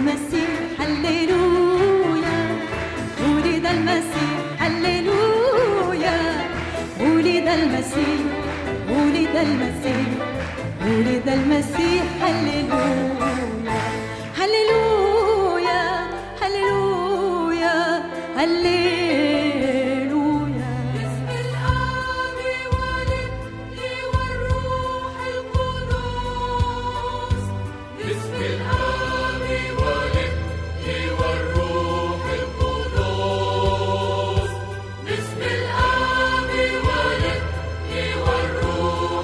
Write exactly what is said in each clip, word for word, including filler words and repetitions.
المسيح هللويا، ولد المسيح هللويا، ولد المسيح، ولد المسيح، ولد المسيح هللويا، هللويا هللويا هللويا. باسم الآب والابن والروح القدس، باسم الآب والابن والروح القدس، باسم الآب والابن والروح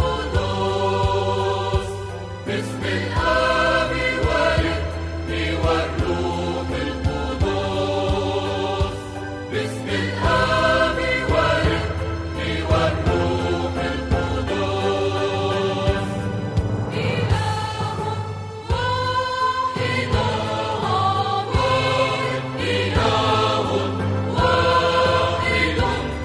القدس، باسم الآب والابن والروح القدس، باسم الآب والابن والروح القدس، إله واحد آمين، إله واحد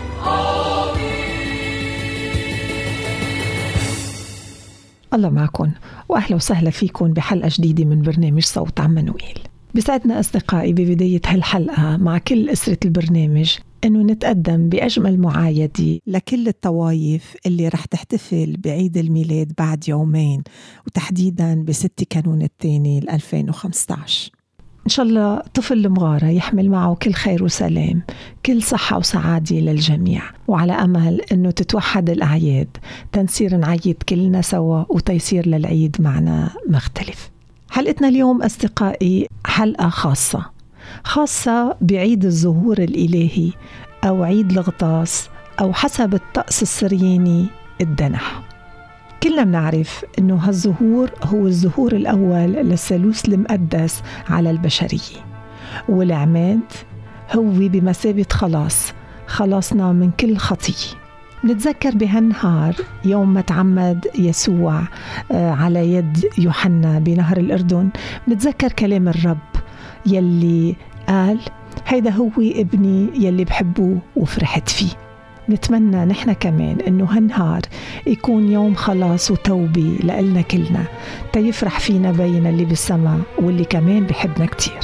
آمين. الله معكم وأهلا وسهلا فيكم بحلقة جديدة من برنامج صوت عمانوئيل. بسعدنا أصدقائي ببداية هالحلقة مع كل أسرة البرنامج أنه نتقدم بأجمل معايدة لكل الطوائف اللي رح تحتفل بعيد الميلاد بعد يومين، وتحديدا بستة كانون الثاني ألفين وخمسة عشر. إن شاء الله طفل المغارة يحمل معه كل خير وسلام، كل صحة وسعادة للجميع، وعلى أمل أنه تتوحد الأعياد تنصير نعيد كلنا سوا وتيصير للعيد معنا مختلف. حلقتنا اليوم أصدقائي حلقة خاصة خاصة بعيد الظهور الإلهي أو عيد الغطاس أو حسب الطقس السرياني الدنح. كلنا بنعرف أنه هالظهور هو الظهور الأول للثالوث المقدس على البشرية، والعماد هو بمثابة خلاص خلاصنا من كل خطية. نتذكر بهالنهار يوم ما تعمد يسوع على يد يوحنا بنهر الأردن، نتذكر كلام الرب يلي قال هيدا هو ابني يلي بحبه وفرحت فيه. نتمنى نحن كمان إنه هالنهار يكون يوم خلاص وتوبة لإلنا كلنا، تيفرح فينا بينا اللي بالسماء واللي كمان بحبنا كتير.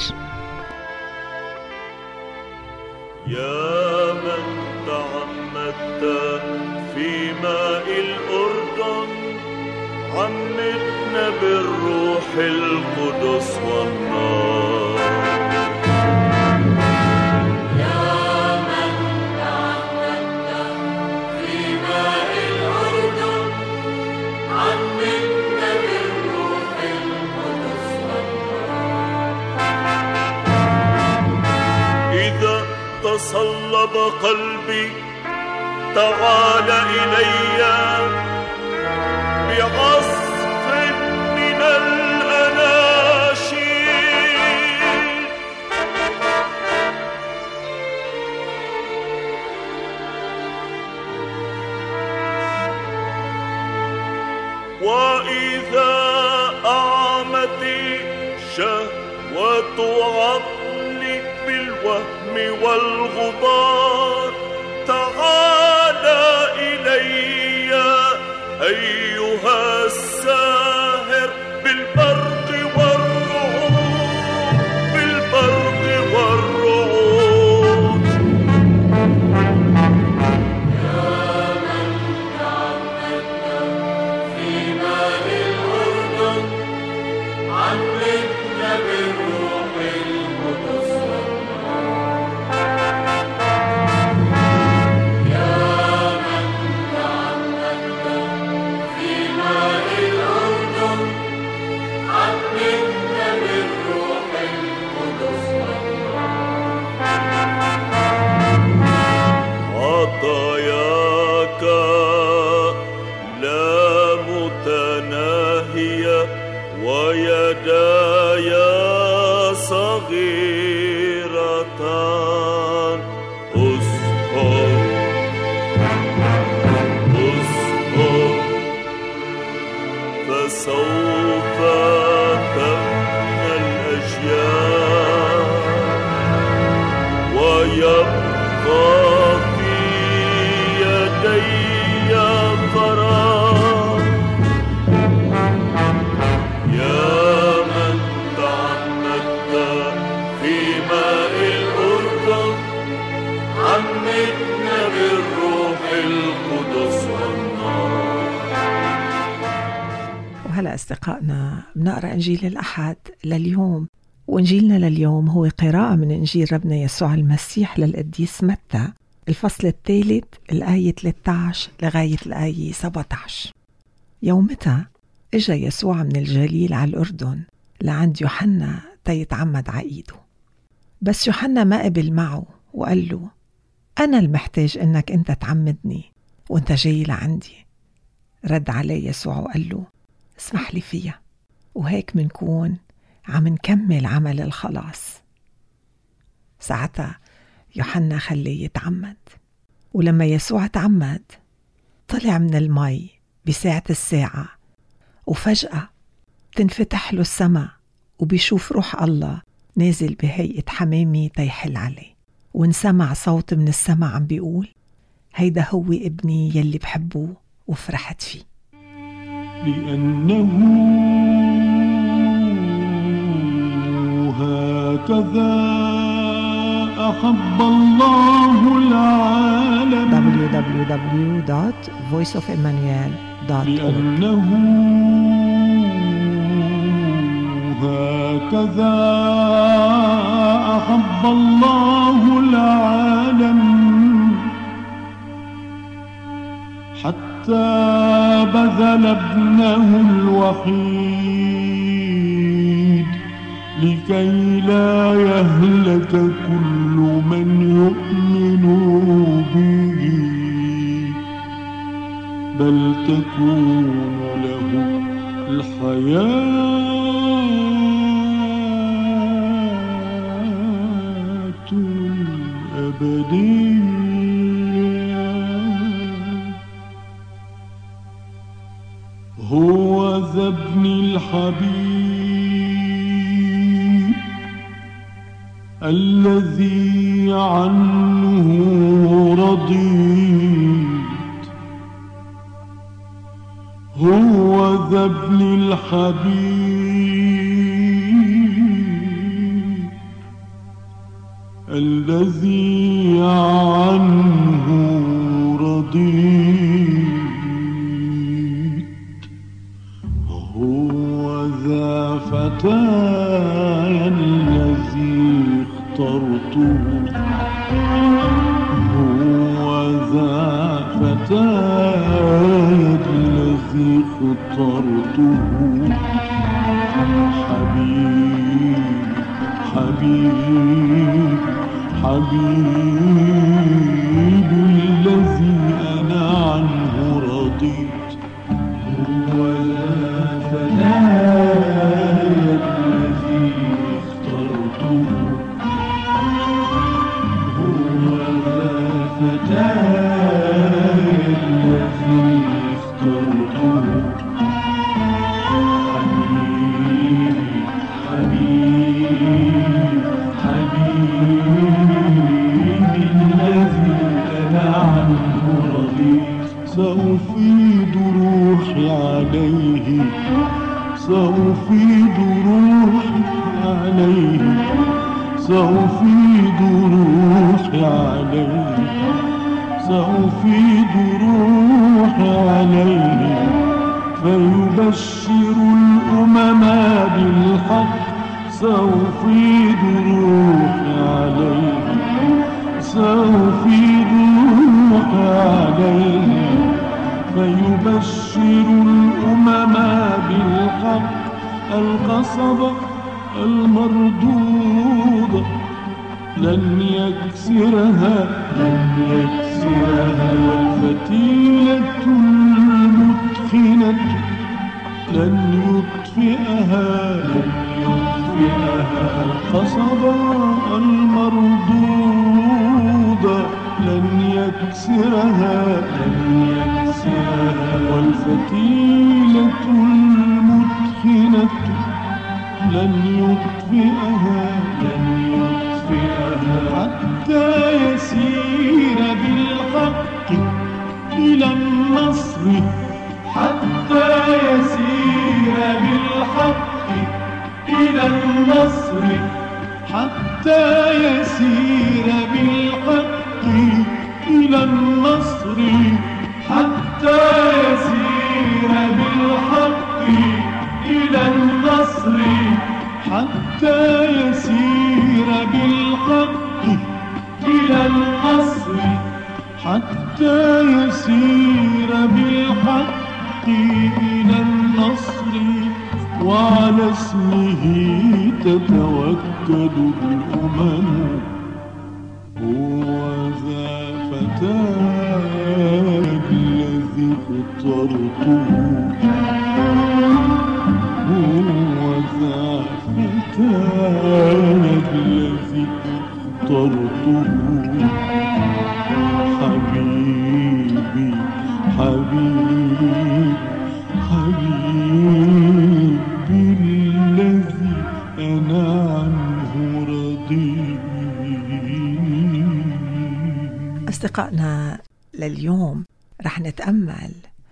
يا من تعمدت في ماء الأردن، عمدنا بالروح القدس والنار. تصلب قلبي تعال إلي بعصف من الأناشيد، وإذا أعمتي شهوة عقلي بالوهم والغبار، تعال إلي أيها الساهر بالبرق والرعود، بالبرق والرعود. يا من تعمدت في ماء الأردن، عمدنا بالروح القدس والنار. يا من تعمدت في ماء الأردن، عمدنا بالروح القدس والنار. عطاياك لا متناهية، ويداي صغيرتان. أسهر أسهر فسوف تبنى الأشياء، ويبقى في يدي قرار. يا من تعمدت هلأ أصدقائنا بنقرأ إنجيل الأحد لليوم، وإنجيلنا لليوم هو قراءة من إنجيل ربنا يسوع المسيح للقديس متى، الفصل الثالث الآية ثلاثة عشر لغاية الآية سبعة عشر. يومتها إجا يسوع من الجليل على الأردن لعند يوحنا تيتعمد عقيده، بس يوحنا ما قبل معه وقال له: أنا المحتاج إنك أنت تعمدني وأنت جاي لعندي. رد عليه يسوع وقال له: اسمح لي فيها، وهيك منكون عم نكمل عمل الخلاص. ساعتها يوحنا خليه يتعمد، ولما يسوع تعمد طلع من المي بساعة الساعة، وفجأة تنفتح له السماء وبيشوف روح الله نازل بهيئة حمامة تيحل عليه، ونسمع صوت من السماء عم بيقول: هيدا هو ابني يلي بحبه وفرحت فيه. لأنه هكذا أحب الله العالم. دبليو دبليو دبليو دوت فويس أوف إيمانويل دوت أورج. لأنه هكذا أحب الله العالم حتى بذل ابنه الوحيد لكي لا يهلك كل من يؤمن به بل تكون له الحياة الأبدية. هو ذا ابن الحبيب الذي عنه رضيت. هو ذا ابن الحبيب الذي عنه رضيت. هو ذا فتاي الذي اخترته. هو ذا فتاي الذي اخترته. حبيب حبيب حبيب الذي أنا عنه رضيت. هو ذا فتاي الذي اخترته. هو ذا فتاي الذي اخترته. حبيب حبيب حبيب الذي أنا عنه رضيت. سأفيض روحي عليه. سأفيض روحي عليه. سأفيض روحي عليه. سأفيض روحي عليه فيبشر الأمم بالحق. سأفيض روحي عليه. سأفيض روحي عليه فيبشر الأمم بالحق. القصبة المردودة لن يكسرها لن يكسرها. والفتيلة المدخنة لن يطفئها لن يطفئها. القصبة المردودة لن يكسرها لن يكسرها. والفتيلة المدخنة لن يطفئها لن يطفئها. حتى يسير بالحق إلى النصر. حتى يسير بالحق إلى النصر. حتى يسير بالحق إلى النصر. حتى يسير بالحق النصر حتى يسير بالحق إلى النصر حتى يسير بالحق إلى النصر وعلى اسمه تتوكد الأمم هو ذا فتاة الذي اخترته هو ذا فتاة الذي اخترته حبيبي حبيبي حبيبي الذي أنا عنه رضي. أصدقائنا لليوم رح نتأمل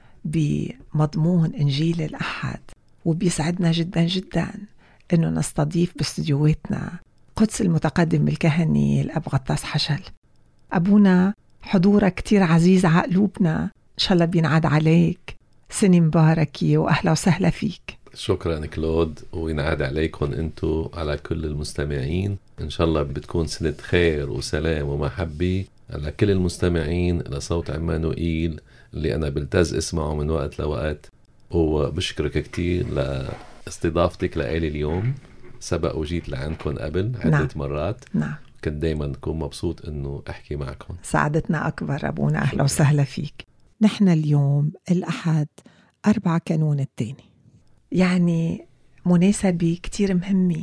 بمضمون إنجيل الأحد، وبيسعدنا جدا جدا أنه نستضيف باستديوهاتنا قدس المتقدم الكهني الأب غطاس حشل. أبونا حضورك كتير عزيز على قلوبنا، إن شاء الله بينعاد عليك سنة مباركة وأهلا وسهلا فيك. شكرا كلود، وينعاد عليكم أنتو على كل المستمعين. إن شاء الله بتكون سنة خير وسلام ومحبة على كل المستمعين لصوت عمانوئيل اللي أنا بلتز اسمعه من وقت لوقت. وبشكرك كتير لاستضافتك لإلي اليوم. سبق وجيت لعندكم قبل عدة نعم. مرات نعم. كنت دايما نكون مبسوط أنه أحكي معكم. سعادتنا أكبر أبونا، أهلا وسهلا فيك. نحن اليوم الأحد أربعة كانون الثاني، يعني مناسبة كتير مهمة،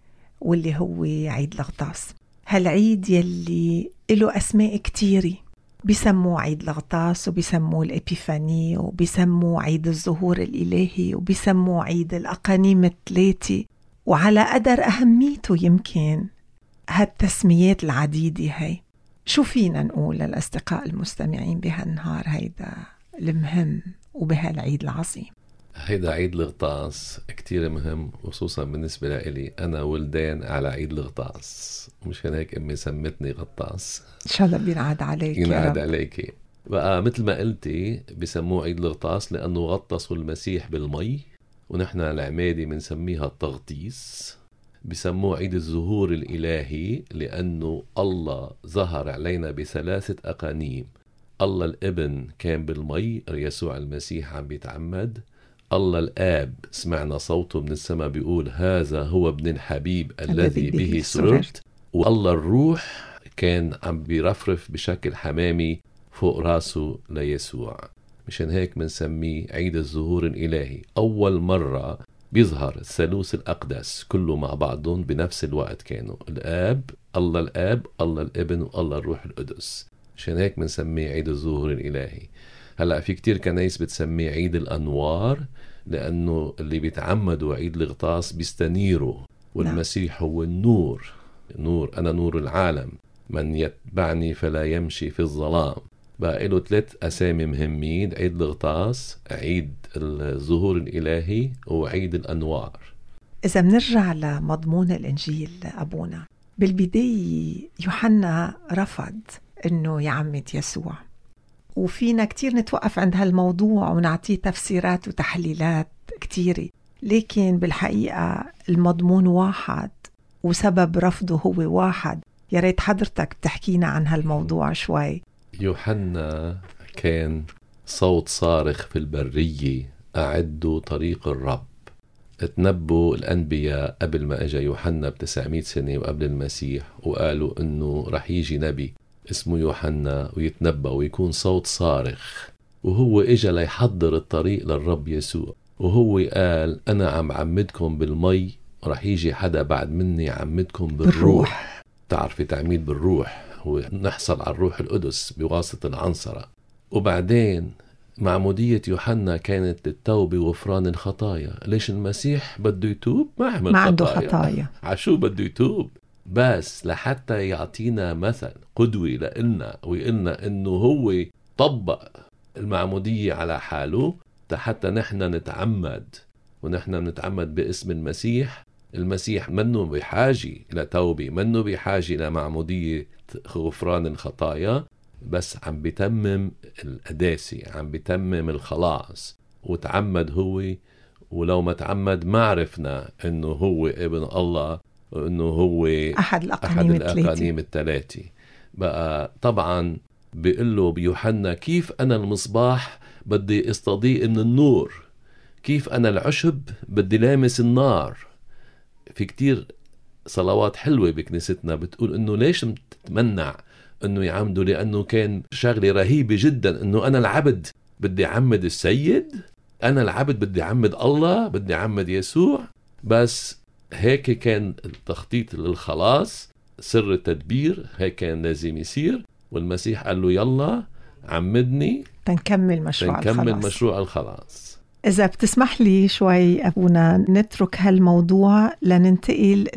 واللي هو عيد الغطاس. هالعيد يلي له أسماء كتيرة، بيسموه عيد الغطاس وبيسموه الإبيفاني وبيسموه عيد الظهور الإلهي وبيسموه عيد الأقانيم الثلاثة، وعلى قدر أهميته يمكن هالتسميات العديدة هاي. شو فينا نقول للأصدقاء المستمعين بهالنهار هيدا المهم وبهالعيد العظيم؟ هيدا عيد الغطاس كتير مهم، خصوصا بالنسبة لإلي. أنا ولدان على عيد الغطاس، مشان هيك أمي سمتني غطاس. إن شاء الله بينعاد عليك ينعاد عليكي. بقى مثل ما قلتي بسموه عيد الغطاس لأنه غطسوا المسيح بالمي، ونحن العمادي بنسميها التغطيس. بسموه عيد الظهور الإلهي لأنه الله ظهر علينا بثلاثة أقانيم. الله الابن كان بالمي، يسوع المسيح عم بيتعمد. الله الآب سمعنا صوته من السماء بيقول هذا هو ابن الحبيب الذي به سررت. والله الروح كان عم بيرفرف بشكل حمامي فوق راسه ليسوع. مشان هيك منسميه عيد الظهور الإلهي. أول مرة بيظهر الثالوث الأقدس كله مع بعضهم بنفس الوقت، كانوا الآب، الله الآب، الله الابن، والله الروح القدس. مشان هيك منسميه عيد الظهور الإلهي. هلأ في كتير كنايس بتسميه عيد الأنوار، لأنه اللي بيتعمدوا عيد الغطاس بيستنيروا، والمسيح هو النور. نور، أنا نور العالم، من يتبعني فلا يمشي في الظلام. بقى له ثلاث أسامي مهمين: عيد الغطاس، عيد الظهور الإلهي، وعيد الأنوار. إذا منرجع لمضمون الإنجيل أبونا، بالبداية يوحنا رفض إنه يعمد يسوع، وفينا كتير نتوقف عند هالموضوع ونعطيه تفسيرات وتحليلات كتيرة، لكن بالحقيقة المضمون واحد وسبب رفضه هو واحد. يا ريت حضرتك بتحكينا عن هالموضوع شوي. يوحنا كان صوت صارخ في البرية: أعدوا طريق الرب. تنبوا الأنبياء قبل ما أجا يوحنا بتسعمائة سنة وقبل المسيح، وقالوا إنه رح يجي نبي اسمه يوحنا ويتنبأ ويكون صوت صارخ، وهو إجا ليحضر الطريق للرب يسوع. وهو قال أنا عم عمدكم بالمي، رح يجي حدا بعد مني عمدكم بالروح, بالروح. تعرفي تعميد بالروح هو نحصل على الروح القدس بواسطة العنصرة. وبعدين معمودية يوحنا كانت للتوبة وغفران الخطايا. ليش المسيح بده يتوب؟ ما عمل ما خطايا. عنده خطايا. عشو بده يتوب؟ بس لحتى يعطينا مثل قدوة لإلنا ويقلنا إنه هو طبق المعمودية على حاله حتى نحن نتعمد، ونحن نتعمد باسم المسيح. المسيح منه بحاجة لتوبة، منه بحاجة لمعمودية غفران الخطايا، بس عم بيتمم القداسة، عم بيتمم الخلاص. وتعمد هو ولو ما تعمد ما عرفنا انه هو ابن الله وانه هو أحد الأقانيم, أحد الأقانيم الثلاثة. بقى طبعا بيقول له بيوحنا كيف أنا المصباح بدي استضيء من النور، كيف أنا العشب بدي لامس النار. في كتير صلوات حلوة بكنيستنا بتقول إنه ليش متمنع إنه يعمدوا، لأنه كان شغلة رهيبة جدا إنه أنا العبد بدي عمد السيد، أنا العبد بدي عمد الله، بدي عمد يسوع. بس هيك كان التخطيط للخلاص، سر التدبير هيك كان لازم يصير. والمسيح قال له يلا عمدني تنكمل مشروع تنكمل الخلاص. مشروع الخلاص. إذا بتسمح لي شوي أبونا نترك هالموضوع لننتقل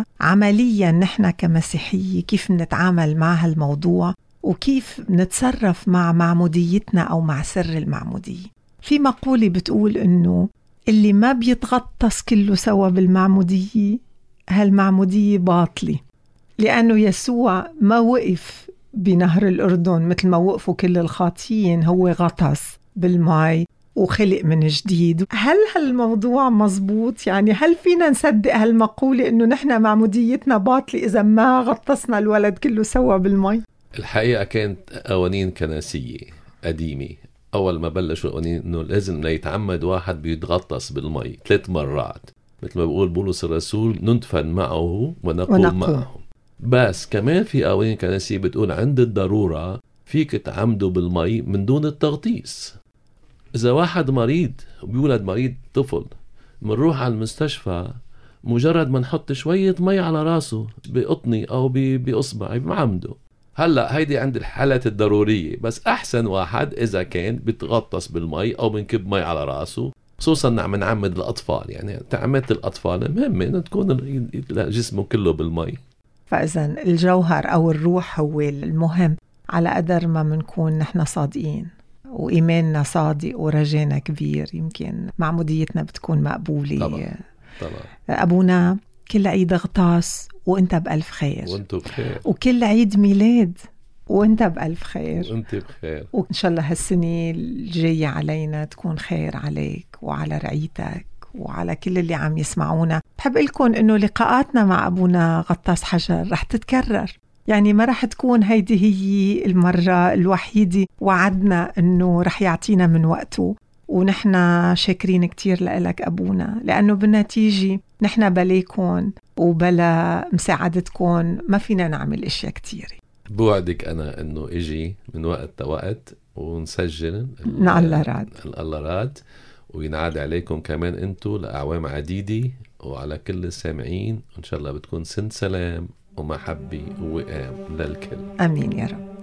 لعمليا نحن كمسيحية كيف نتعامل مع هالموضوع وكيف نتصرف مع معموديتنا أو مع سر المعمودية. في مقولة بتقول إنه اللي ما بيتغطس كله سوا بالمعمودية هالمعمودية باطلة، لأنه يسوع ما وقف بنهر الأردن مثل ما وقفوا كل الخاطئين، هو غطس بالماء وخلق من جديد. هل هالموضوع مزبوط؟ يعني هل فينا نصدق هالمقولة إنه نحن معموديتنا باطلة إذا ما غطسنا الولد كله سوا بالماء؟ الحقيقة كانت قوانين كنسية قديمة. أول ما بلشوا القوانين إنه لازم يتعمد واحد بيتغطس بالماء ثلاث مرات، مثل ما بيقول بولس الرسول ندفن معه ونقوم, ونقوم معه. بس كمان في قوانين كنسية بتقول عند الضرورة فيك تعمده بالماء من دون التغطيس. إذا واحد مريض وبيولد مريض طفل، منروح على المستشفى مجرد ما نحط شوية مي على راسه بقطني أو بأصبعي بمعمده. هلأ هيدي عند الحالات الضرورية، بس أحسن واحد إذا كان بتغطس بالمي أو بنكب مي على راسه، خصوصا نعم نعمد الأطفال. يعني تعمد الأطفال مهم إن تكون جسمه كله بالمي. فإذا الجوهر أو الروح هو المهم، على قدر ما منكون نحن صادقين وإيماننا صادق ورجانا كبير يمكن معموديتنا بتكون مقبولة. طبعا. طبعا. أبونا كل عيد غطاس وانت بألف خير، وانتو بخير، وكل عيد ميلاد وانت بألف خير، وانت بخير، وإن شاء الله هالسنة الجاية علينا تكون خير عليك وعلى رعيتك وعلى كل اللي عم يسمعونا. بحب لكم إنه لقاءاتنا مع أبونا غطاس حجر رح تتكرر، يعني ما رح تكون هيدي هي المرة الوحيدة. وعدنا إنه رح يعطينا من وقته، ونحن شاكرين كتير لك أبونا، لأنه بالنتيجة نحن بلاكم وبلا مساعدتكم ما فينا نعمل إشياء كتير. بوعدك أنا إنه إجي من وقت لوقت ونسجل الله راد الله راد وينعاد عليكم كمان أنتوا لأعوام عديدة، وعلى كل السامعين. وإن شاء الله بتكون سنة سلام ومحبة ووئام للكل. آمين يا رب.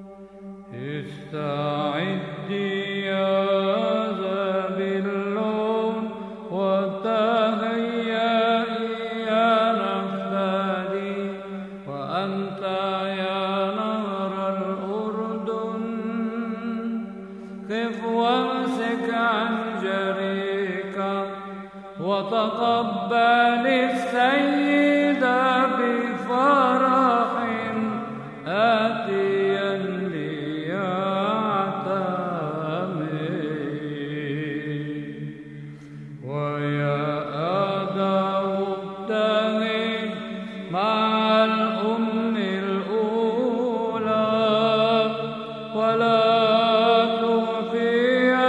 استعدي يا زبيلون وتهيئي يا نفتالي، وأنت يا نهر الأردن خف وامسك عن جريك، وتقبل السيد بفرح آتيا ليعتمي. ويا آدم ابتهج مع الأم الأولى، ولا تخفي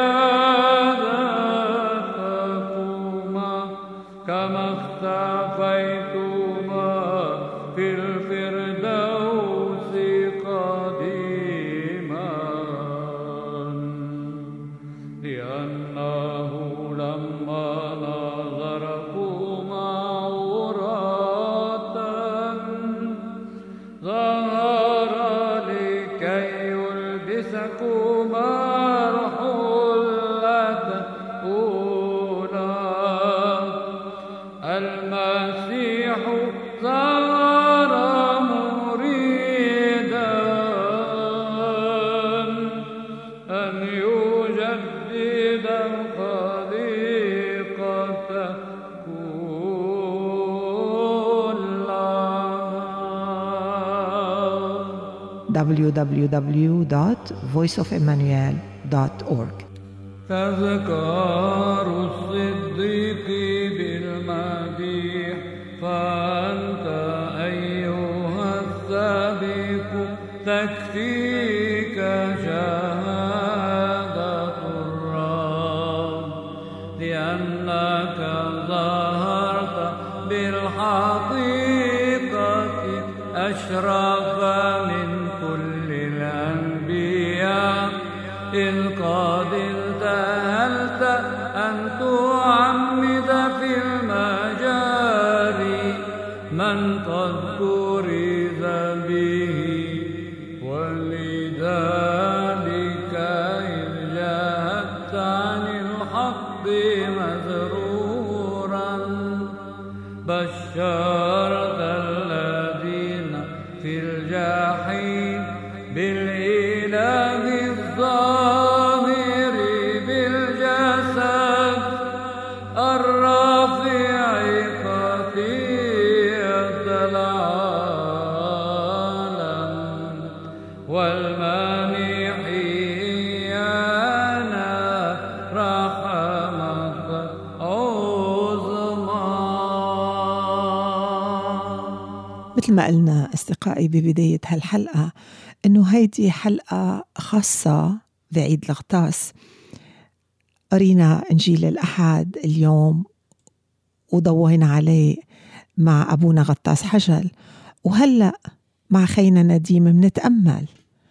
عادتكما كما اختفيتما في الفردوس قديما، لأنه لما نظركما عورة ظهر لكي يلبسكما الحلة الأولى. المسيح ظهر مريدا أن يجدد الخليقة كلها. دبليو دبليو دبليو دوت voice of emmanuel دوت org تذكار الصديق بالمديح فأنت أيها السابق تكفيك شهادة الرب لأنك ظهرت بالحقيقة أشرف من كل الأنبياء إذ قد التهلت أن تعمد في المجاري من قد كرز به ولذلك إذ جاهدت عن الحق مزرورا بشرت الذين في الجحيم بالإله الظاهر بالجسد الرافع خطيئة العالم والمانح إيانا رحمة عظمى. مثل ما قلنا أصدقائي ببداية هالحلقة إنه هيدي حلقة خاصة بعيد الغطاس. قرينا إنجيل الأحد اليوم وضوينا عليه مع أبونا غطاس حجل، وهلأ مع خينا نديم منتأمل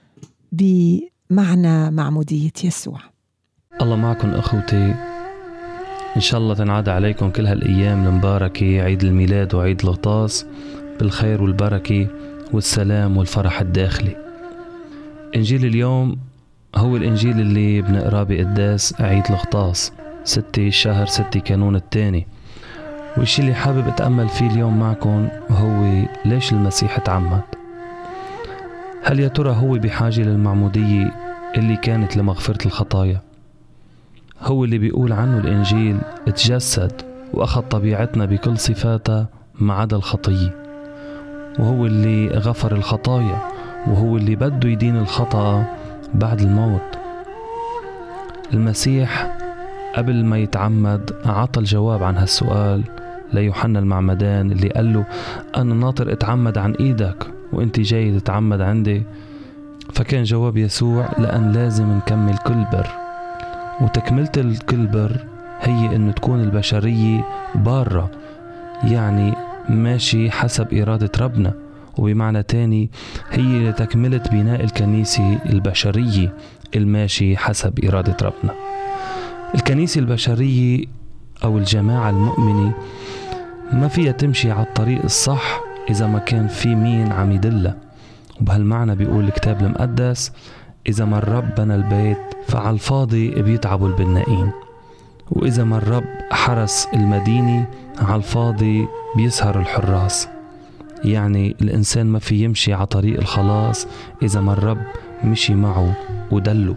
بمعنى معمودية يسوع. الله معكم أخوتي، إن شاء الله تنعاد عليكم كل هالأيام المباركة، عيد الميلاد وعيد الغطاس بالخير والبركة والسلام والفرح الداخلي. إنجيل اليوم هو الإنجيل اللي بنقرأ بقداس عيد الغطاس ستة شهر ستة كانون الثاني، والشي اللي حابب أتأمل فيه اليوم معكم هو ليش المسيح تعمد. هل يا ترى هو بحاجة للمعمودية اللي كانت لمغفرة الخطايا؟ هو اللي بيقول عنه الإنجيل اتجسد وأخذ طبيعتنا بكل صفاتها ما عدا الخطية، وهو اللي غفر الخطايا، وهو اللي بده يدين الخطأ بعد الموت. المسيح قبل ما يتعمد عطى الجواب عن هالسؤال ليوحنا المعمدان اللي قال له أنا ناطر أتعمد عن إيدك وإنت جاي تتعمد عندي. فكان جواب يسوع لأن لازم نكمل كل بر، وتكملة الكل بر هي إنه تكون البشرية بارة، يعني ماشي حسب إرادة ربنا، وبمعنى تاني هي لتكملة بناء الكنيسة البشرية الماشي حسب إرادة ربنا. الكنيسة البشرية أو الجماعة المؤمنة ما فيها تمشي على الطريق الصح إذا ما كان في مين عم يدلها. وبهالمعنى بيقول الكتاب المقدس إذا ما الرب بنى البيت فعلى الفاضي بيتعبوا البنائين، وإذا ما الرب حرس المدينة على الفاضي بيسهر الحراس. يعني الإنسان ما في يمشي على طريق الخلاص إذا ما الرب مشي معه ودله.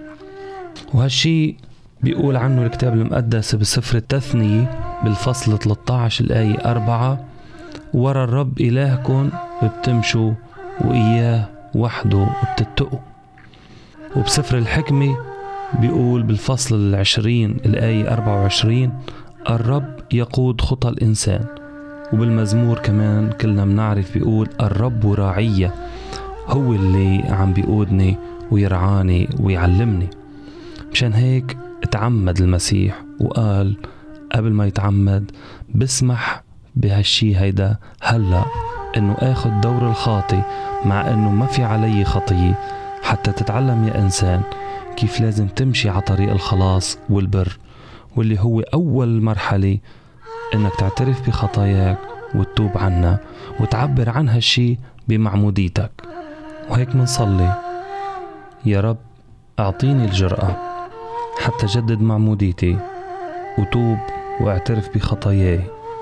وهالشي بيقول عنه الكتاب المقدس بسفر التثنية بالفصل ثلاثة عشر الآية أربعة ورا الرب إلهكم بتمشوا وإياه وحده بتتقوا. وبسفر الحكمة بيقول بالفصل العشرين الآية أربعة وعشرين الرب يقود خطى الإنسان. وبالمزمور كمان كلنا منعرف بيقول الرب راعية، هو اللي عم بيقودني ويرعاني ويعلمني. مشان هيك اتعمد المسيح وقال قبل ما يتعمد بسمح بهالشي هيدا هلأ انه اخد دور الخاطي مع انه ما في علي خطية، حتى تتعلم يا انسان كيف لازم تمشي على طريق الخلاص والبر، واللي هو اول مرحلة انك تعترف بخطاياك وتتوب عنها وتعبر عن هالشي بمعموديتك. وهيك منصلي يا رب اعطيني الجرأة حتى جدد معموديتي وتوب واعترف بخطاياي،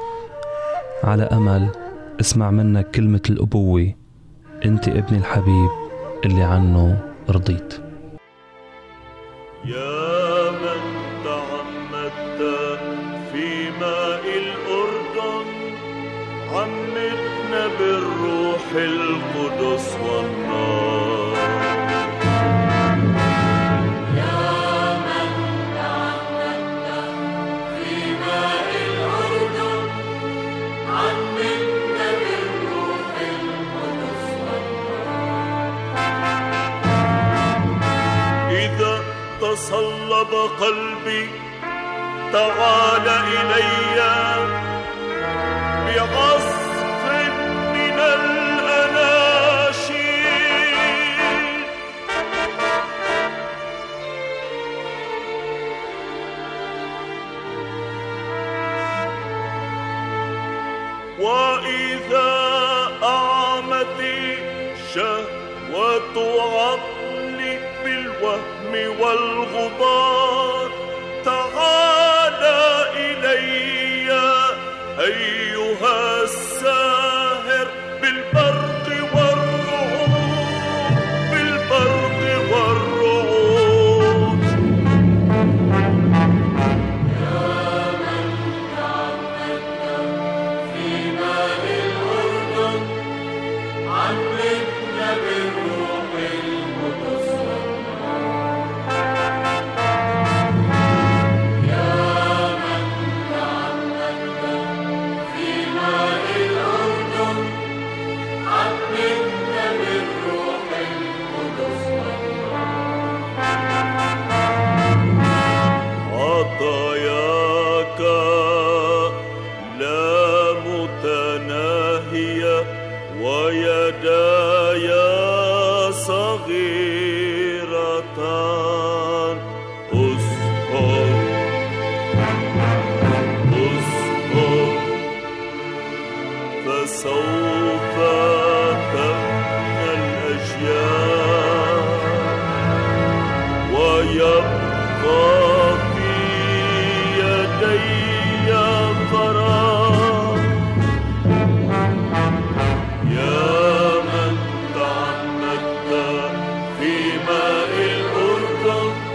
على امل اسمع منك كلمة الأبوة انت ابن الحبيب اللي عنه رضيت. يا من تعمدت في ماء الأردن عمدنا بالروح القدس والنار. يا من تصلب قلبي تعال إلي بعصف من الأناشيد وإذا أعمتي شهوة عقلي بالوهم والغبار تعال إلي أيها الساهر بالبرق والرعود بالبرق والرعود يا من تعمدت في ماء الأردن عمدنا بالروح القدس عطاياك لا متناهية ويداي صغيرتان أسهر أسهر فسوف تبنى الأشياء ويبقى يدي قرار يا من تعمدت في ماء الأردن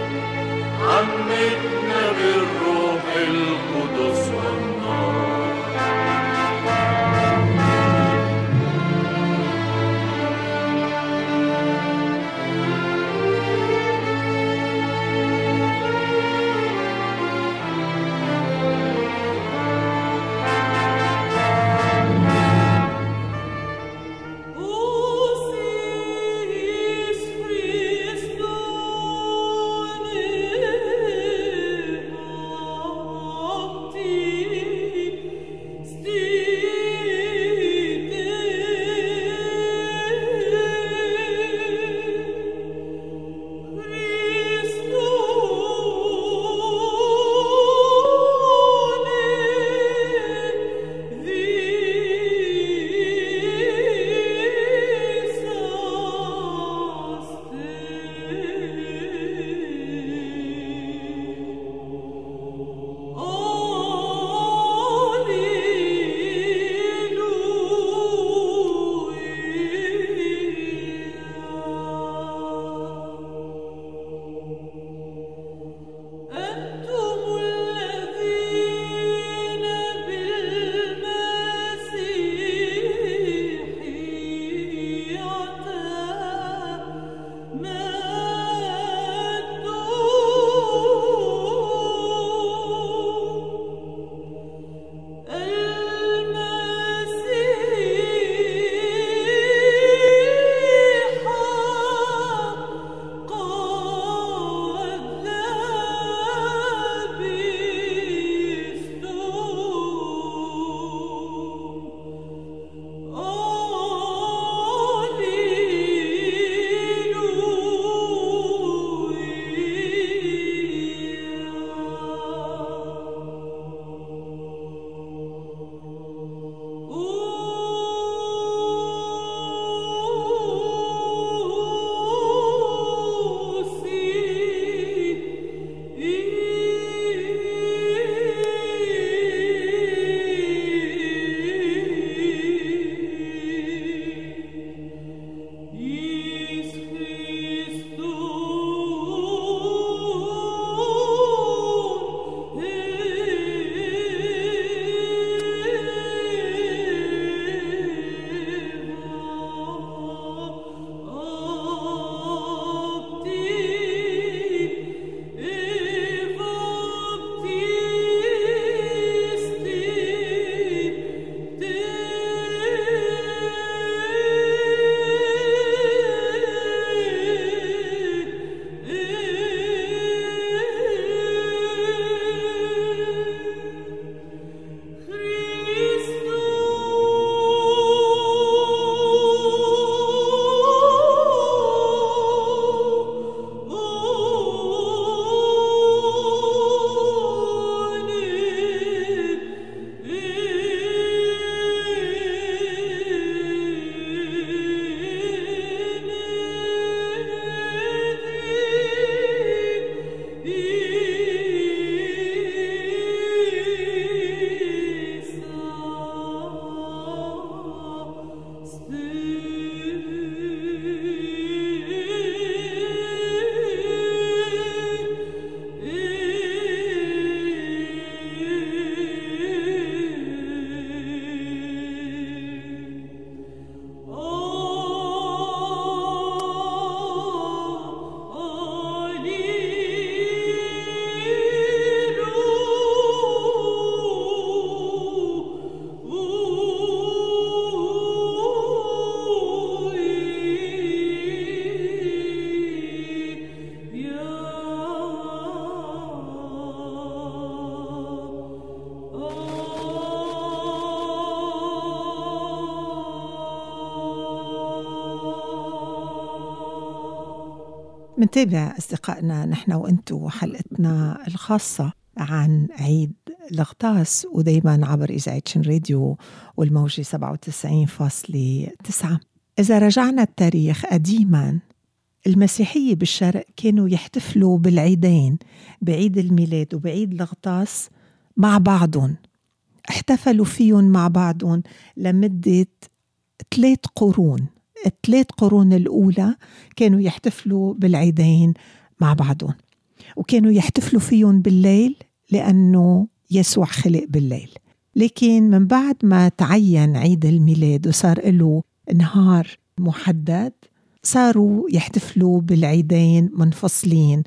منتابع أصدقائنا نحن وأنتو حلقتنا الخاصة عن عيد الغطاس، ودايما عبر إذاعة شن راديو والموجة سبعة وتسعين فاصلة تسعة. إذا رجعنا التاريخ قديما، المسيحية بالشرق كانوا يحتفلوا بالعيدين، بعيد الميلاد وبعيد الغطاس مع بعضهم. احتفلوا فيهم مع بعضهم لمدة ثلاث قرون. الثلاث قرون الأولى كانوا يحتفلوا بالعيدين مع بعضهم، وكانوا يحتفلوا فيهم بالليل لأنه يسوع خلق بالليل. لكن من بعد ما تعين عيد الميلاد وصار له نهار محدد، صاروا يحتفلوا بالعيدين منفصلين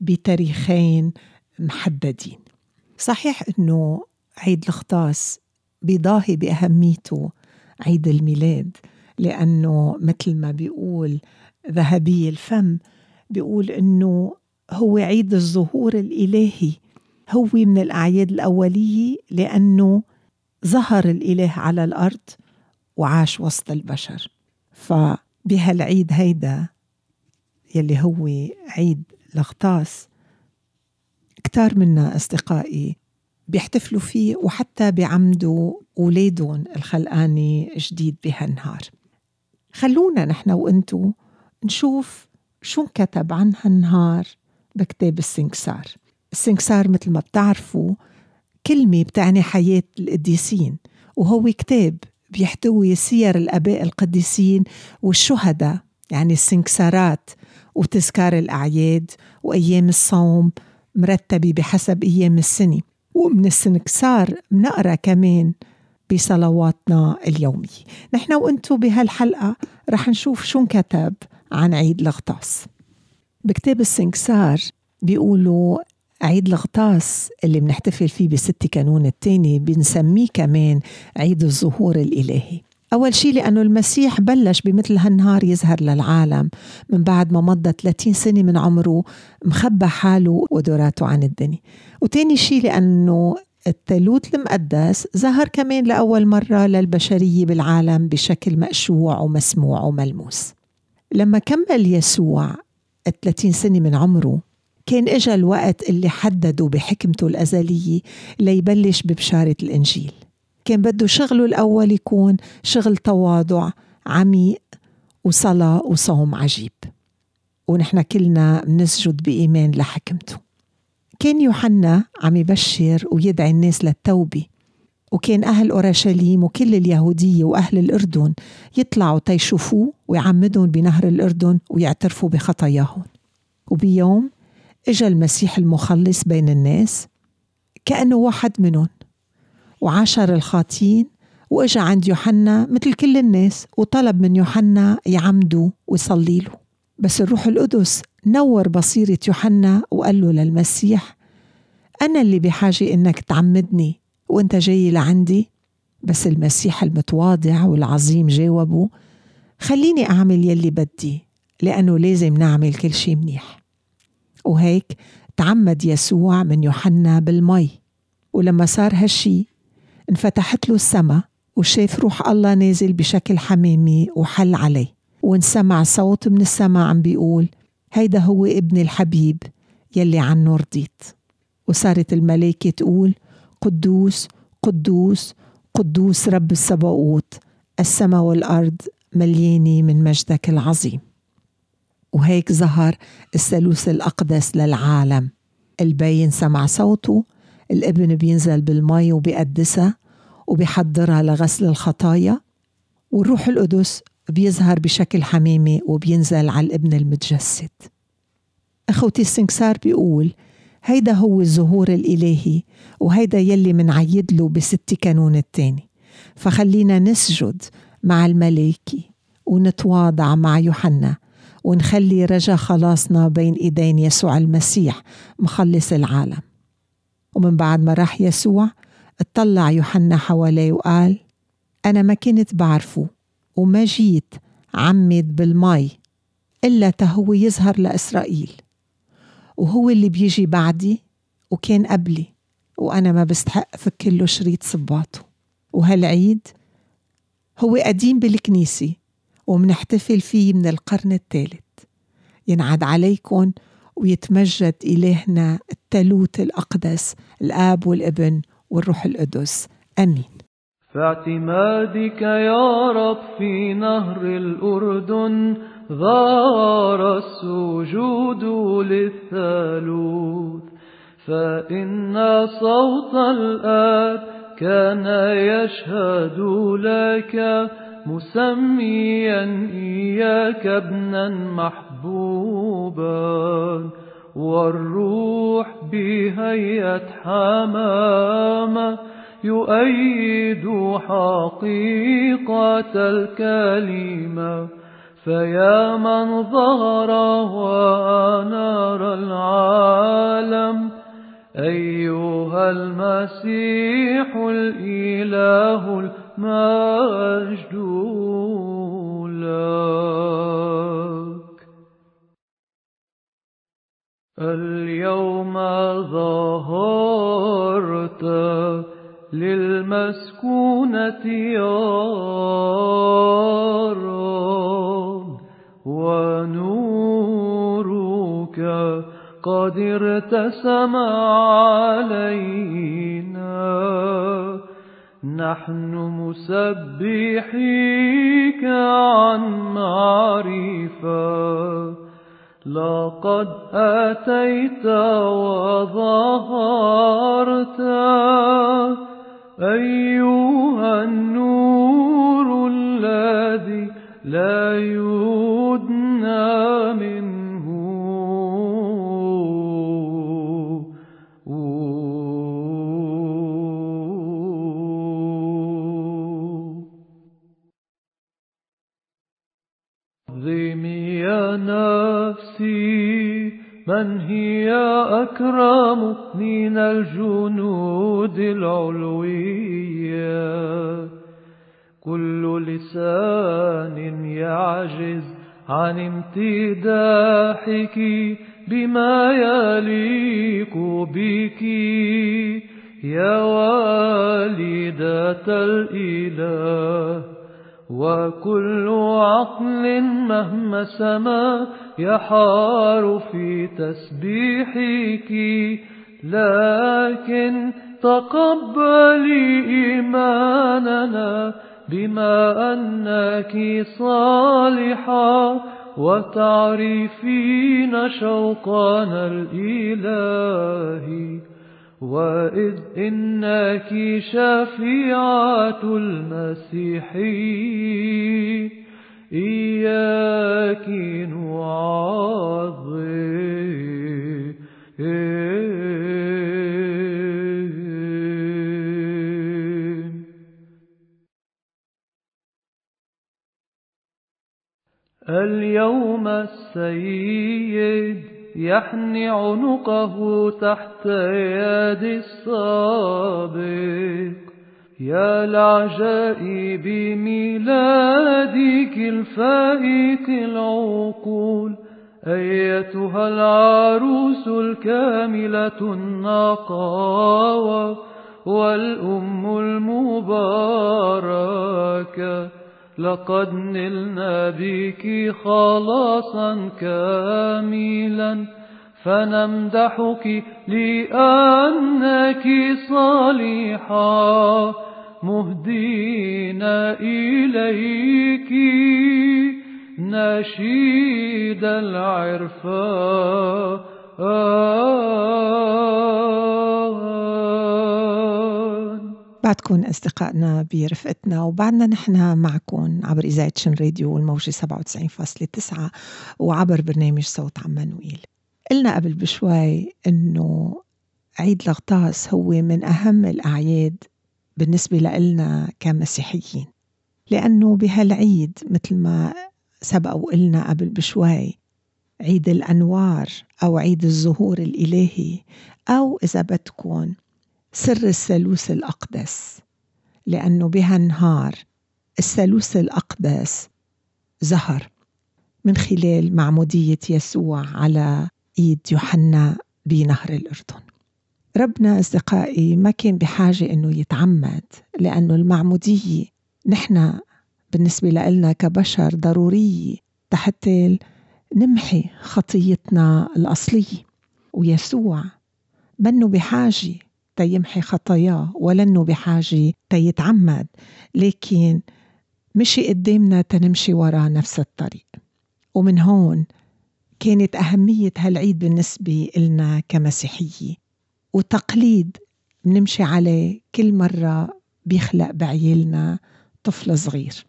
بتاريخين محددين. صحيح أنه عيد الغطاس بيضاهي بأهميته عيد الميلاد، لأنه مثل ما بيقول ذهبي الفم، بيقول أنه هو عيد الظهور الإلهي، هو من الأعياد الأولية لأنه ظهر الإله على الأرض وعاش وسط البشر. فبهالعيد هيدا يلي هو عيد الغطاس، كتار منا أصدقائي بيحتفلوا فيه، وحتى بيعمدوا أولادهم الخلقاني جديد بهالنهار. خلونا نحن وإنتو نشوف شو انكتب عن هالنهار بكتاب السنكسار. السنكسار مثل ما بتعرفوا كلمة بتعني حياة القديسين، وهو كتاب بيحتوي سير الآباء القديسين والشهداء، يعني السنكسارات وتذكار الأعياد وأيام الصوم مرتبة بحسب أيام السنة. ومن السنكسار منقرأ كمان بصلواتنا اليومية. نحن وانتو بهالحلقة رح نشوف شو انكتب عن عيد الغطاس. بكتاب السنكسار بيقولوا عيد الغطاس اللي بنحتفل فيه بست كانون الثاني بنسميه كمان عيد الظهور الإلهي. أول شيء لأنه المسيح بلش بمثل هالنهار يظهر للعالم من بعد ما مضى ثلاثين سنة من عمره مخبى حاله ودوراته عن الدنيا. وتاني شيء لأنه الثالوث المقدس ظهر كمان لأول مرة للبشرية بالعالم بشكل مقشوع ومسموع وملموس. لما كمل يسوع الثلاثين سنة من عمره، كان إجا الوقت اللي حددوا بحكمته الأزلية ليبلش ببشارة الإنجيل. كان بده شغله الأول يكون شغل تواضع عميق وصلاة وصوم عجيب، ونحن كلنا بنسجد بإيمان لحكمته. كان يوحنا عم يبشر ويدعي الناس للتوبة، وكان أهل أورشليم وكل اليهودية وأهل الأردن يطلعوا تيشوفوه ويعمدون بنهر الأردن ويعترفوا بخطاياهم. وبيوم إجا المسيح المخلص بين الناس كأنه واحد منهم، وعاشر الخاطين، وإجا عند يوحنا مثل كل الناس وطلب من يوحنا يعمدوا ويصلي له. بس الروح القدس نور بصيرة يوحنا وقال له للمسيح: أنا اللي بحاجة إنك تعمدني وإنت جاي لعندي. بس المسيح المتواضع والعظيم جاوبه: خليني أعمل يلي بدي، لأنه لازم نعمل كل شي منيح. وهيك تعمد يسوع من يوحنا بالمي، ولما صار هالشي انفتحت له السما وشاف روح الله نازل بشكل حمامي وحل عليه، وانسمع صوت من السما عم بيقول: هيدا هو ابن الحبيب يلي عنه رضيت. وصارت الملائكة تقول: قدوس قدوس قدوس رب السباوت، السما والأرض مليانة من مجدك العظيم. وهيك ظهر الثالوث الأقدس للعالم. البين سمع صوته، الابن بينزل بالمي وبيقدسها وبيحضرها لغسل الخطايا، والروح القدس بيظهر بشكل حميمي وبينزل على الابن المتجسد. أخوتي السنكسار بيقول هيدا هو الظهور الإلهي، وهيدا يلي منعيد له بست كانون التاني. فخلينا نسجد مع الملائكة ونتواضع مع يوحنا، ونخلي رجا خلاصنا بين إيدين يسوع المسيح مخلص العالم. ومن بعد ما راح يسوع اطلع يوحنا حواليه وقال أنا ما كنت بعرفه وما جيت عمد بالمي إلا تهو يظهر لإسرائيل، وهو اللي بيجي بعدي وكان قبلي، وأنا ما بستحق فكله شريط صباطه. وهالعيد هو قديم بالكنيسة ومنحتفل فيه من القرن الثالث. ينعاد عليكم ويتمجد إلهنا الثالوث الأقدس، الآب والابن والروح القدس، آمين. في اعتمادك يا رب في نهر الأردن ظهر السجود للثالوث، فإن صوت الآب كان يشهد لك مسميا إياك ابنا محبوبا، والروح بهيئة حمامة يؤيد حقيقة الكلمة. فيا من ظهر وأنار العالم أيها المسيح الإله المجد لك. اليوم ظهرت للمسكونة يا رب، ونورك قد ارتسم علينا. نحن مسبحيك عن معرفة، لقد أتيت وظهرت أيها النور الذي لا يدنى منه. عظمي يا نفسي من هي أكرم من الجنود العلوية. كل لسان يعجز عن امتداحك بما يليق بك يا والدة الإله. وكل عقل مهما سما يحار في تسبيحك، لكن تقبلي إيماننا بما أنك صالحة، وتعرفين شوقنا الإلهي. وإذ إنك شفيعة المسيح إياك نعظم. اليوم السيد يحني عنقه تحت يد السابق. يا العجائب ميلادك الفائق العقول، أيتها العروس الكاملة النقاوة والأم المباركة. لقد نلنا بك خلاصا كاملا، فنمدحك لأنك صالحة، مهدين إليك نشيد العرفان. بعدكم أصدقائنا برفقتنا، وبعدنا نحن معكم عبر إذاعة شن راديو والموجة سبعة وتسعين فاصلة تسعة وعبر برنامج صوت عمانوئيل. قلنا قبل بشوي إنه عيد الغطاس هو من أهم الأعياد بالنسبة لنا كمسيحيين، لأنه بهالعيد مثل ما سبق وقلنا قبل بشوي عيد الأنوار أو عيد الظهور الإلهي، أو إذا بدكم سر الثالوث الأقدس، لأنه بهالنهار الثالوث الأقدس ظهر من خلال معمودية يسوع على إيد يوحنا بنهر الأردن. ربنا أصدقائي ما كان بحاجة أنه يتعمد، لأنه المعمودية نحن بالنسبة لنا كبشر ضرورية حتى نمحي خطيتنا الأصلية، ويسوع منه بحاجة تيمحي خطاياه ولنه بحاجة تيتعمد، لكن مشي قدامنا تنمشي وراء نفس الطريق. ومن هون كانت أهمية هالعيد بالنسبة لنا كمسيحية، وتقليد بنمشي عليه كل مرة بيخلق بعيالنا طفل صغير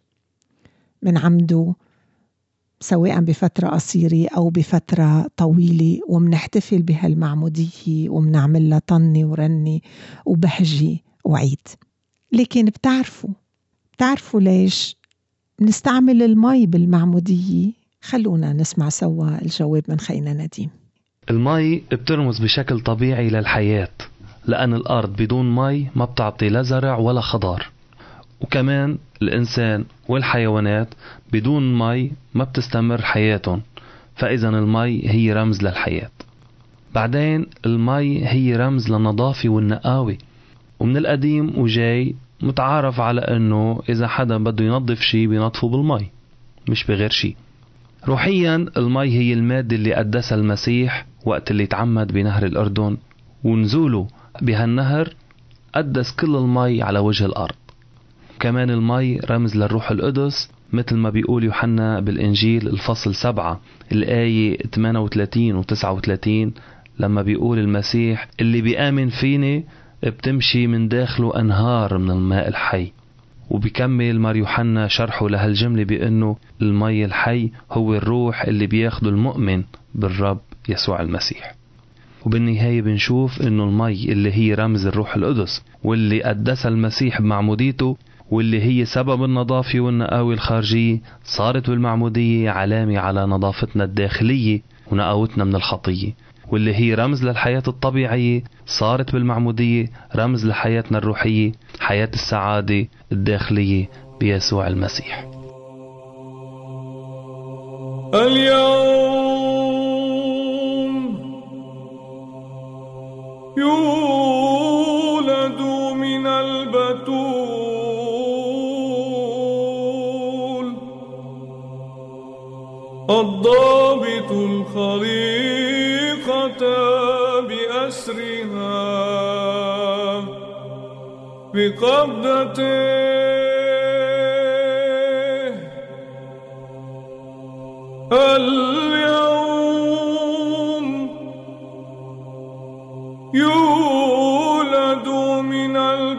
من عمده، سواء بفترة قصيرة أو بفترة طويلة، ومنحتفل بهالمعمودية ومنعمل لها طنة ورنة وبهجة وعيد. لكن بتعرفوا بتعرفوا ليش بنستعمل المي بالمعمودية؟ خلونا نسمع سوا الجواب من خينا نديم. المي بترمز بشكل طبيعي للحياة، لأن الأرض بدون مي ما بتعطي لا زرع ولا خضار، وكمان الإنسان والحيوانات بدون مي ما بتستمر حياتهم، فإذا المي هي رمز للحياة. بعدين المي هي رمز للنظافة والنقاوة، ومن القديم وجاي متعارف على أنه إذا حدا بده ينظف شي بينظفه بالمي مش بغير شي. روحيا المي هي المادة اللي قدسها المسيح وقت اللي تعمد بنهر الأردن، ونزوله بهالنهر قدس كل المي على وجه الأرض. كمان المي رمز للروح القدس، مثل ما بيقول يوحنا بالإنجيل الفصل سبعة الآية ثمانية وثلاثين و تسعة وثلاثين، لما بيقول المسيح اللي بيآمن فيني بتمشي من داخله أنهار من الماء الحي. وبيكمل مار يوحنا شرحه لهالجملة بأنه المي الحي هو الروح اللي بياخده المؤمن بالرب يسوع المسيح. وبالنهاية بنشوف أنه المي اللي هي رمز الروح القدس واللي قدسها المسيح بمعموديته، واللي هي سبب النظافة والنقاوة الخارجية، صارت بالمعمودية علامة على نظافتنا الداخلية ونقاوتنا من الخطية، واللي هي رمز للحياة الطبيعية صارت بالمعمودية رمز لحياتنا الروحية، حياة السعادة الداخلية بيسوع المسيح. اليوم يولد من البتول الضابط الخليقة بأسرها بقبضته اليوم يولد من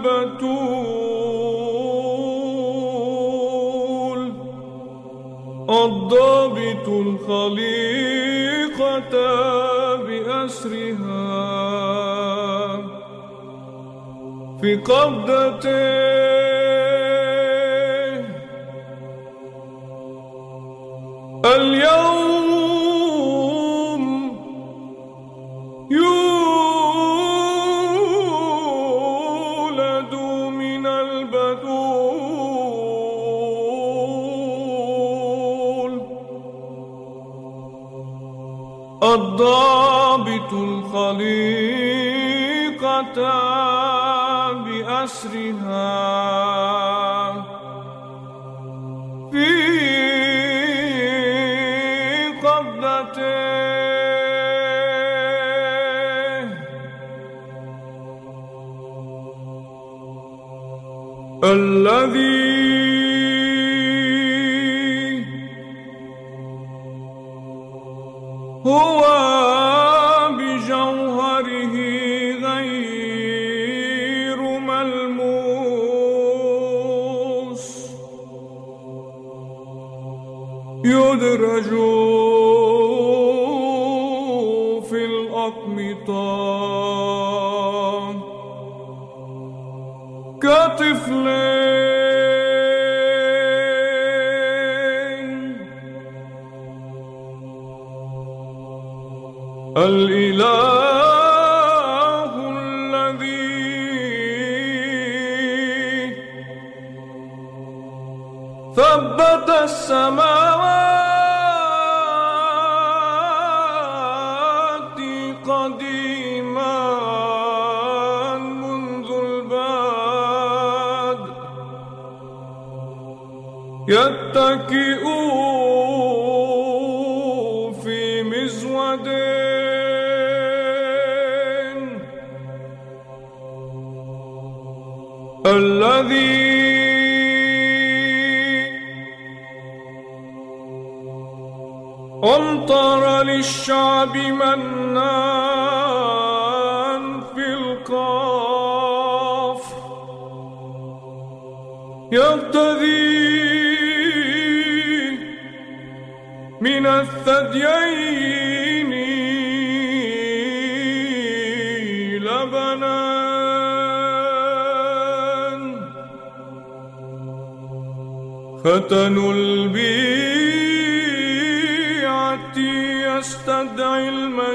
البتول الضابط الخليقة بأسرها في قبضته اليوم يولد من البتول الضابط الخليقة بأسرها في قبضته الذي هو بجوهره غير ملموس يدرج في الأقمطة كطفلين. الإله الذي ثبت السماوات قديما منذ البدء يتكئ في مزود الذي أمطر للشعب منًّا في القاف يقتدي من الثديين لبنًا ختن البيعة يستدعي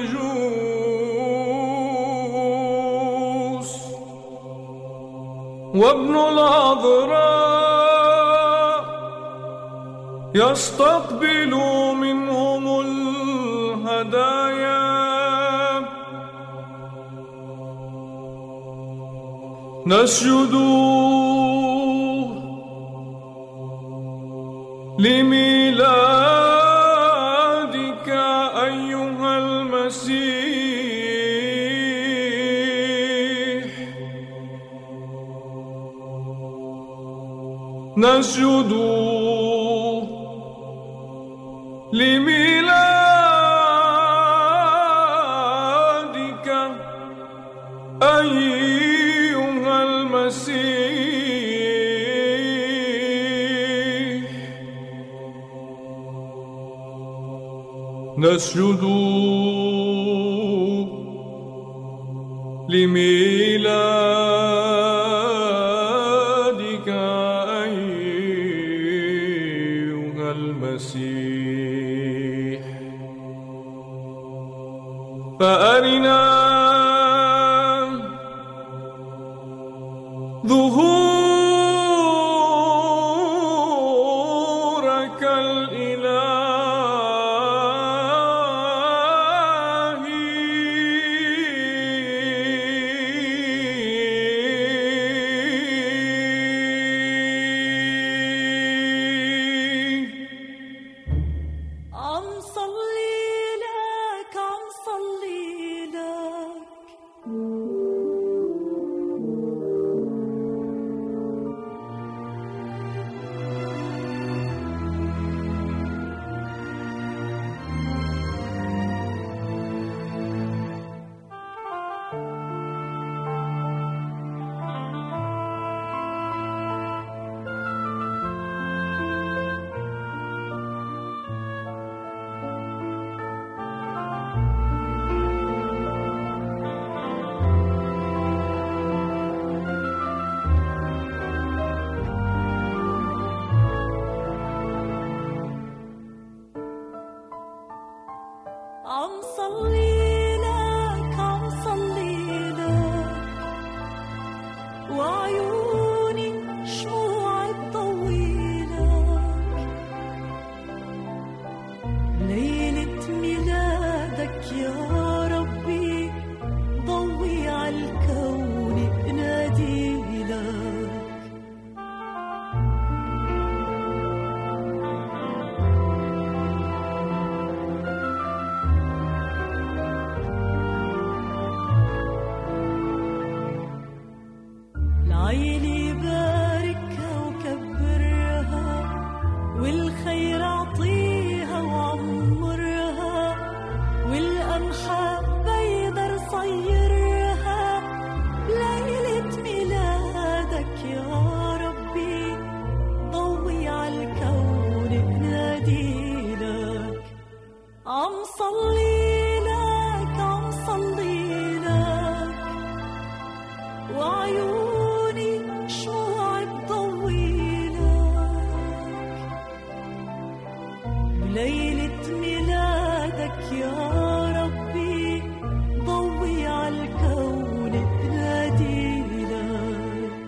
المجوس وابن العذراء يستقبل منهم الهدايا. نسجد لميلادك أيها المسيح. نسجد لميلادك أيها المسيح. نسجد لميلادك أيها المسيح. فأرنا ظهورك الإلهي. عم صلي لك عم صلي لك عم صلي لك عم صلي لك وعيوني شموع تضوي لك. ليلة ميلادك يا ربي ضوي عالكون انادي لك. العيلي باركها وكبرها والخير اعطيها وعمرها والأنحاء ليلة ميلادك يا ربي ضوي عالكون بناديلك.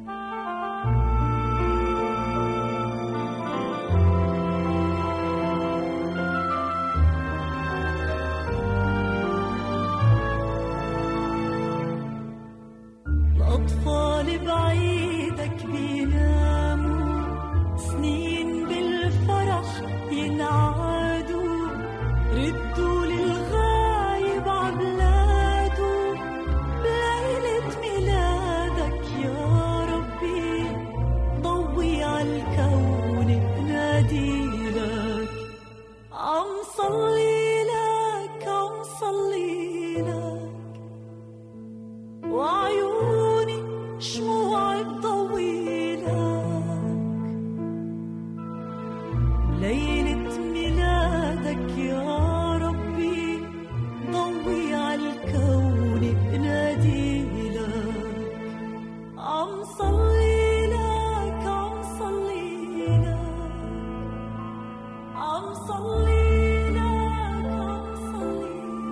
الأطفال بعيدك بيناموا سنين بالفرح ينعادوا، ردوا للغايب عبلاده بليلة ميلادك يا ربي ضوي عالكون بناديلك. عم صلي لك عم صلي لك وعيوني شموع تضوي لك. ليلة ميلادك يا ربي ضوي عالكون بناديلك. عم صلي لك عم صلي لك عم صلي لك عم صلي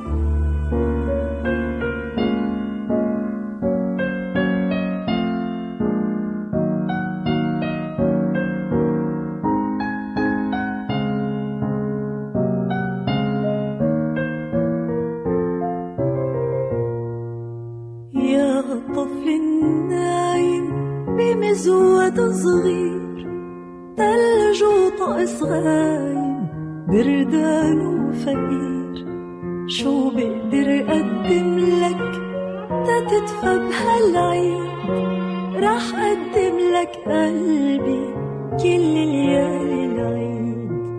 الطفل النايم بمزود صغير، تلج وطقس غايم بردان وفقير. شو بقدر أقدم لك تتدفى بهالعيد؟ رح أقدم لك قلبي كل ليالي العيد.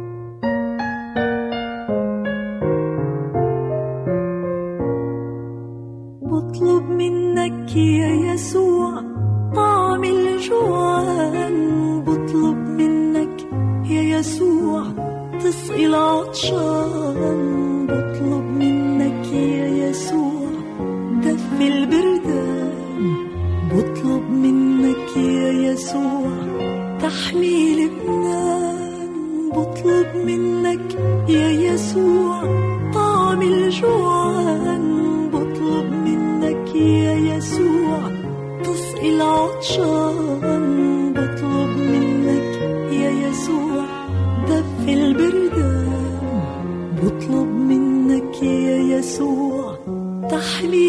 بطلب منك يا يسوع طعم الجوعان، بطلب منك يا يسوع تسقي العطشان، بطلب منك يا يسوع دفي البردان، بطلب منك يا يسوع تحمي لبنان، بطلب منك يا يسوع طعم الجوعان، بطلب منك يا يسوع تسقي العطشان، بطلب منك يا يسوع دفي البردان، بطلب منك يا يسوع تحمي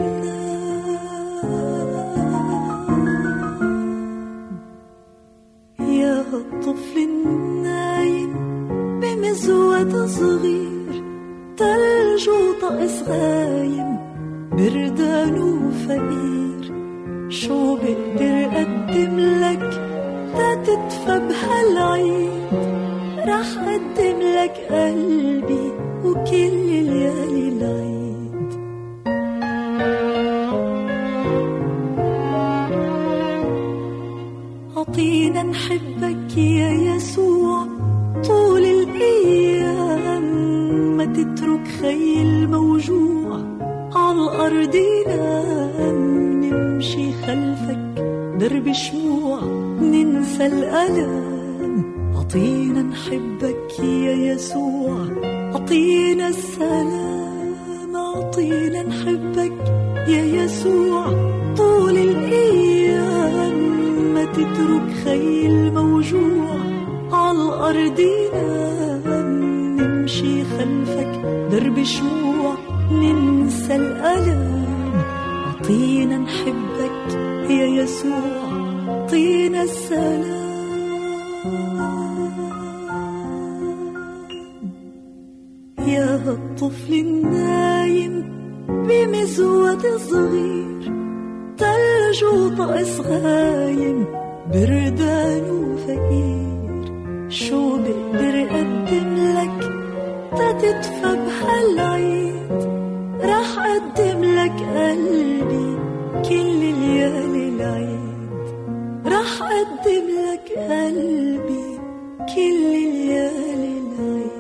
لبنان. يا الطفل النايم بمزود صغير، تلج وطقس غايم بردان وفقير. شو بقدر أقدم لك تتدفى بهالعيد؟ رح أقدم لك قلبي وكل ليالي العيد. عطينا نحبك يا يسوع طول الأيام، ما تترك خيل موجوع عالأرض ينام. نمشي خلفك درب شموع ننسى الألم. عطينا نحبك يا يسوع عطينا السلام، عطينا نحبك يا يسوع طول الأيام، ما تترك خيل موجوع عالأرض ينام. نمشي خلفك درب شموع ننسى الألم. عطينا نحبك يا يسوع عطينا السلام. يا الطفل النايم بمزود صغير، تلج وطقس غايم بردان وفقير. شو بقدر أقدم لك تتدفى بهالعيد؟ رح أقدم لك قلبي كل ليالي العيد، رح أقدم لك قلبي كل ليالي العيد.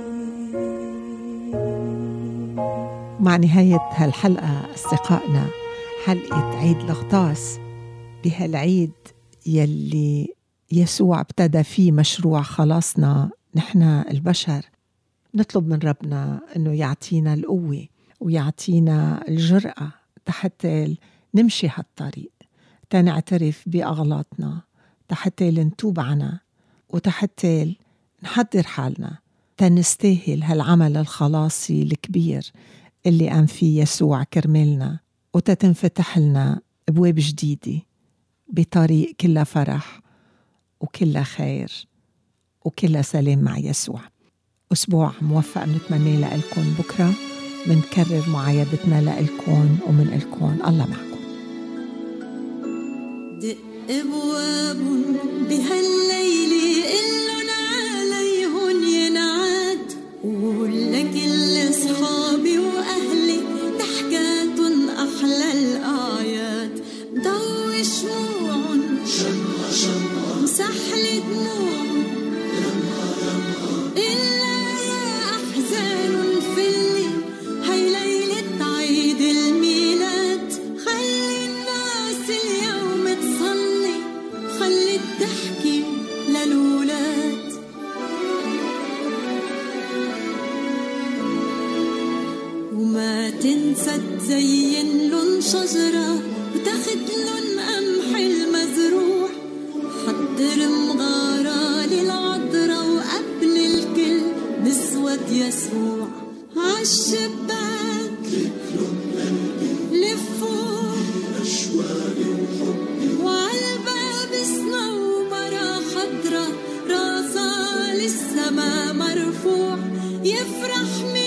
مع نهاية هالحلقة أصدقائنا، حلقة عيد الغطاس، بهالعيد يلي يسوع ابتدى فيه مشروع خلاصنا نحن البشر، نطلب من ربنا أنه يعطينا القوة ويعطينا الجرأة حتى نمشي هالطريق، تنعترف بأغلاطنا، حتى نتوب عنها، وحتى نحضر حالنا تنستاهل هالعمل الخلاصي الكبير اللي قام فيه يسوع كرمالنا، وتتنفتح لنا أبواب جديدة بطريق كلها فرح وكلها خير وكلها سلام مع يسوع. أسبوع موفق بنتمنى لكم. بكرة منكرر معايدتنا لكم ومن لكم. الله معكم. دق أبواب بهالليل إلن عليهن ينعاد، وقول لكل أصحابي وأهلي ضحكاتن أحلى الآيات، ضوي شموعن شمعة شمعة مسحلي دموع لمعة لمعة، إلا يا أحزان فلي هاي ليلة عيد الميلاد، خلي الناس اليوم تصلي خلي الضحكة للولاد، وما تنسى تزين لن شجرة وتاخدلن قمح المزروع، حضر مغارة للعذرة وقبل الكل نسوة يسوع، عالشباك لفوا أشواقي وحبي، وعالباب سنة ومرا خضرة راسها للسما مرفوع، يفرح